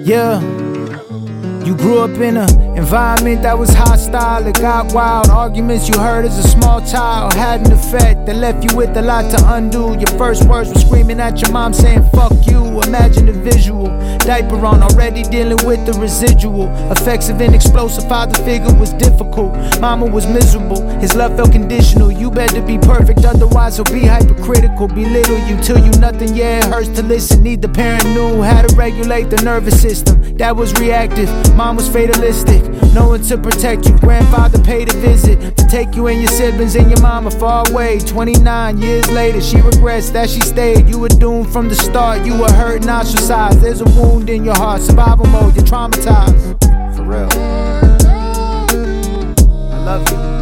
Yeah, you grew up in an environment that was hostile. It got wild. Arguments you heard as a small child had an effect that left you with a lot to undo. Your first words were screaming at your mom saying fuck you. Imagine the visual. Diaper on, already dealing with the residual effects of an explosive father figure was difficult. Mama was miserable, his love felt conditional. You better be perfect, otherwise he'll be hypercritical. Belittle you till you nothing, yeah, it hurts to listen. Neither parent knew how to regulate the nervous system. Dad was reactive, mom was fatalistic. No one to protect you, grandfather paid a visit to take you and your siblings and your mama far away. 29 years later, she regrets that she stayed. You were doomed from the start, you were hurt and ostracized. There's a wound in your heart, survival mode, you're traumatized. For real. I love you.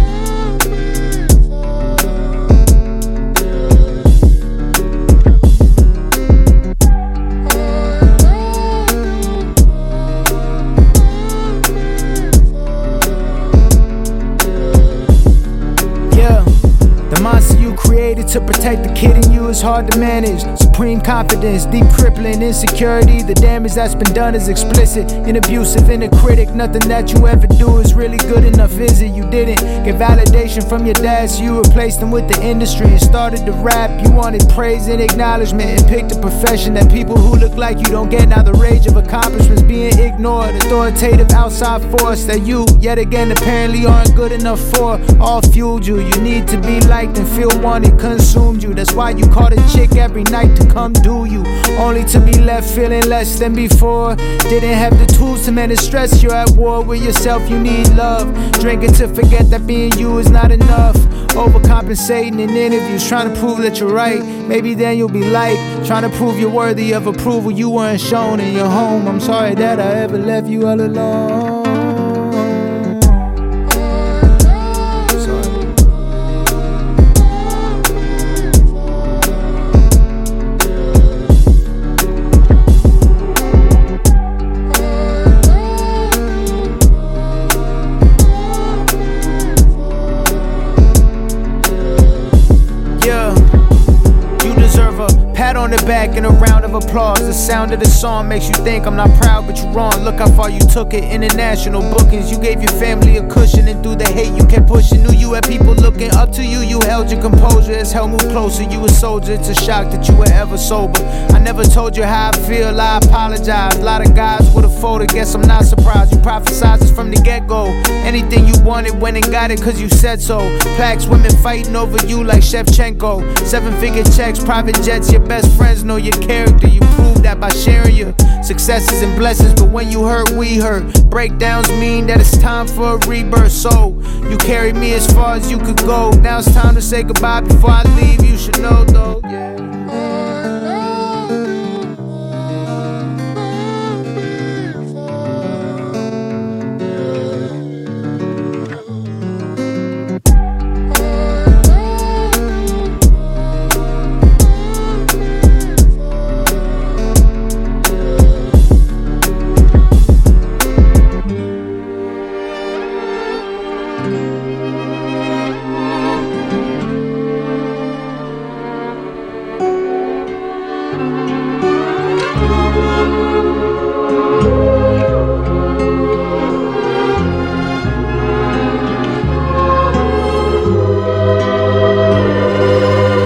The monster you created to protect the kid in you is hard to manage. Supreme confidence, deep crippling insecurity. The damage that's been done is explicit and abusive and a critic. Nothing that you ever do is really good enough, is it? You didn't get validation from your dad, so you replaced him with the industry and started to rap. You wanted praise and acknowledgement and picked a profession that people who look like you don't get. Now the rage of accomplishments being ignored. Authoritative outside force that you, yet again, apparently aren't good enough for. All fueled you. You need to be liked and feel wanted, consumed you. That's why you called a chick every night to come do you, only to be left feeling less than before. Didn't have the tools to manage stress. You're at war with yourself, you need love. Drinking to forget that being you is not enough. Overcompensating in interviews, trying to prove that you're right. Maybe then you'll be like trying to prove you're worthy of approval you weren't shown in your home. I'm sorry that I ever left you all alone. Pat on the back and a round of applause. The sound of the song makes you think I'm not proud, but you're wrong. Look how far you took it. International bookings. You gave your family a cushion, and through the hate you kept pushing. Knew you had people looking up to you. You held your composure as hell moved closer. You a soldier. It's a shock that you were ever sober. I never told you how I feel. I apologize. A lot of guys would have folded. Guess I'm not surprised. You prophesized this from the get-go. Anything you wanted, went and got it cause you said so. Packs, women fighting over you like Shevchenko. 7-figure checks, private jets. Your best friends know your character. You prove that by sharing your successes and blessings. But when you hurt, we hurt. Breakdowns mean that it's time for a rebirth. So you carried me as far as you could go. Now it's time to say goodbye before I leave. You should know though.